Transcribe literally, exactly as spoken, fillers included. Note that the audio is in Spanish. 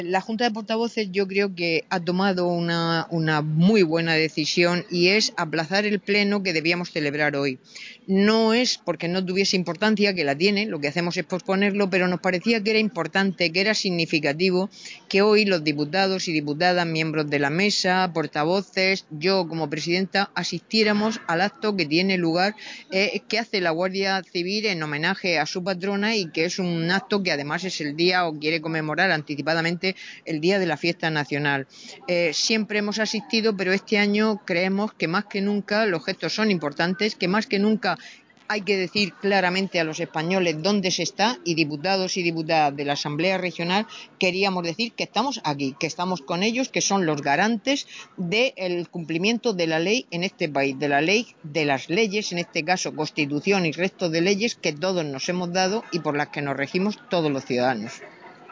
La Junta de Portavoces yo creo que ha tomado una, una muy buena decisión y es aplazar el pleno que debíamos celebrar hoy. No es porque no tuviese importancia, que la tiene, lo que hacemos es posponerlo, pero nos parecía que era importante, que era significativo que hoy los diputados y diputadas, miembros de la mesa, portavoces, yo como presidenta, asistiéramos al acto que tiene lugar, eh, que hace la Guardia Civil en homenaje a su patrona y que es un acto que además es el día o quiere conmemorar anticipadamente el día de la fiesta nacional. Eh, siempre hemos asistido, pero este año creemos que más que nunca los gestos son importantes, que más que nunca hay que decir claramente a los españoles dónde se está, y diputados y diputadas de la Asamblea Regional queríamos decir que estamos aquí, que estamos con ellos, que son los garantes del cumplimiento de la ley en este país, de la ley, de las leyes, en este caso Constitución y resto de leyes que todos nos hemos dado y por las que nos regimos todos los ciudadanos.